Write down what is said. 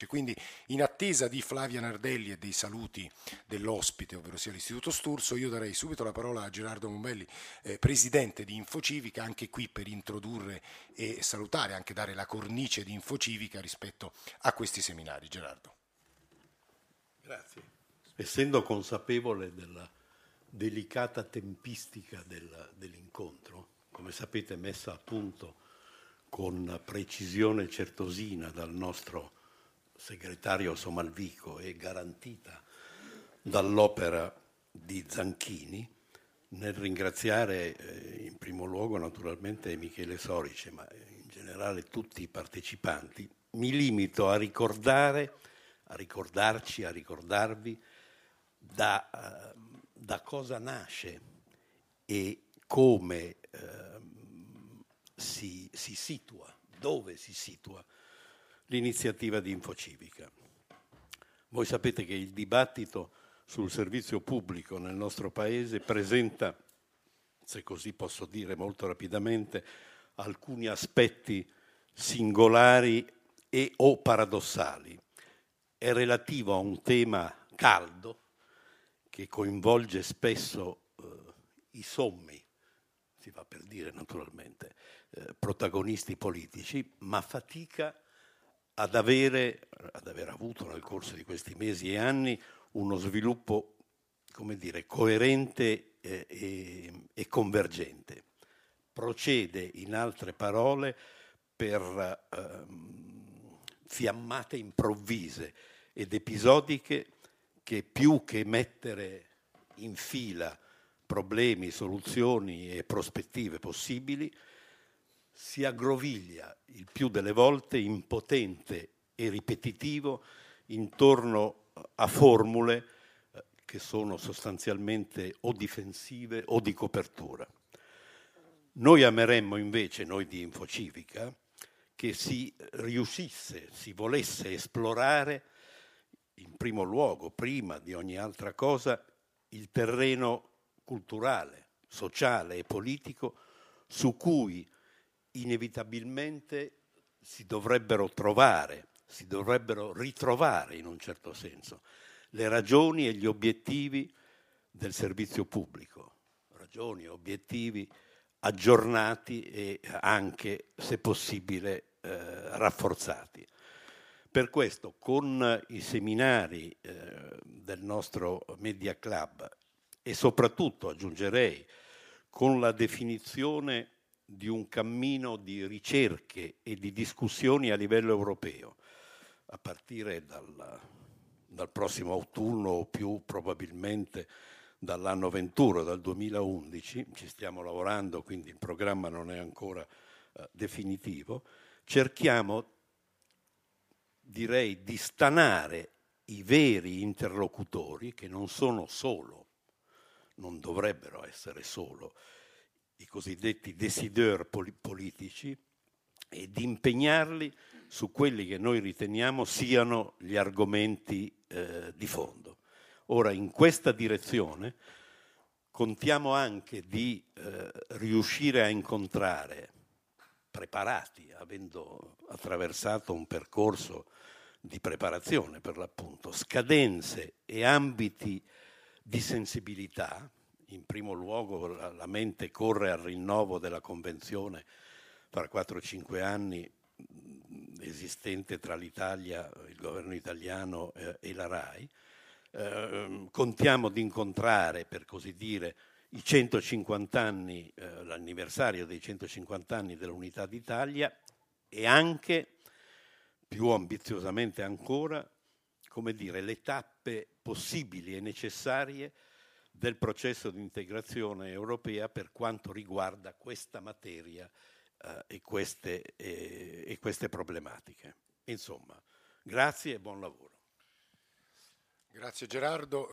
Quindi, in attesa di Flavia Nardelli e dei saluti dell'ospite, ovvero sia l'Istituto Sturzo, io darei subito la parola a Gerardo Mombelli, presidente di Infocivica, anche qui per introdurre e salutare, anche dare la cornice di Infocivica rispetto a questi seminari. Gerardo. Grazie. Essendo consapevole della delicata tempistica dell'incontro, come sapete messa a punto con precisione certosina dal nostro segretario Somalvico e garantita dall'opera di Zanchini, nel ringraziare in primo luogo naturalmente Michele Sorice, ma in generale tutti i partecipanti, mi limito a ricordarci, a ricordarvi da cosa nasce e come si situa, dove si situa l'iniziativa di Infocivica. Voi sapete che il dibattito sul servizio pubblico nel nostro Paese presenta, se così posso dire molto rapidamente, alcuni aspetti singolari e o paradossali. È relativo a un tema caldo che coinvolge spesso i sommi, si va per dire naturalmente, protagonisti politici, ma fatica ad aver avuto nel corso di questi mesi e anni uno sviluppo, come dire, coerente e convergente. Procede, in altre parole, per fiammate improvvise ed episodiche che più che mettere in fila problemi, soluzioni e prospettive possibili, si aggroviglia il più delle volte impotente e ripetitivo intorno a formule che sono sostanzialmente o difensive o di copertura. Noi ameremmo invece, noi di Infocivica, che si riuscisse, si volesse esplorare in primo luogo, prima di ogni altra cosa, il terreno culturale, sociale e politico su cui inevitabilmente si dovrebbero ritrovare in un certo senso le ragioni e gli obiettivi del servizio pubblico, ragioni e obiettivi aggiornati e anche, se possibile, rafforzati. Per questo, con i seminari del nostro Media Club e soprattutto, aggiungerei, con la definizione di un cammino di ricerche e di discussioni a livello europeo, a partire dal prossimo autunno o più probabilmente dall'anno 21, dal 2011, ci stiamo lavorando, quindi il programma non è ancora definitivo, cerchiamo, direi, di stanare i veri interlocutori, che non sono solo, non dovrebbero essere solo, i cosiddetti décideurs politici, e di impegnarli su quelli che noi riteniamo siano gli argomenti di fondo. Ora, in questa direzione contiamo anche di riuscire a incontrare, preparati, avendo attraversato un percorso di preparazione per l'appunto, scadenze e ambiti di sensibilità. In primo luogo la mente corre al rinnovo della convenzione fra 4-5 anni esistente tra l'Italia, il governo italiano e la RAI. Contiamo di incontrare, per così dire, i 150 anni, l'anniversario dei 150 anni dell'Unità d'Italia e anche, più ambiziosamente ancora, come dire, le tappe possibili e necessarie del processo di integrazione europea per quanto riguarda questa materia e queste problematiche. Insomma, grazie e buon lavoro. Grazie Gerardo.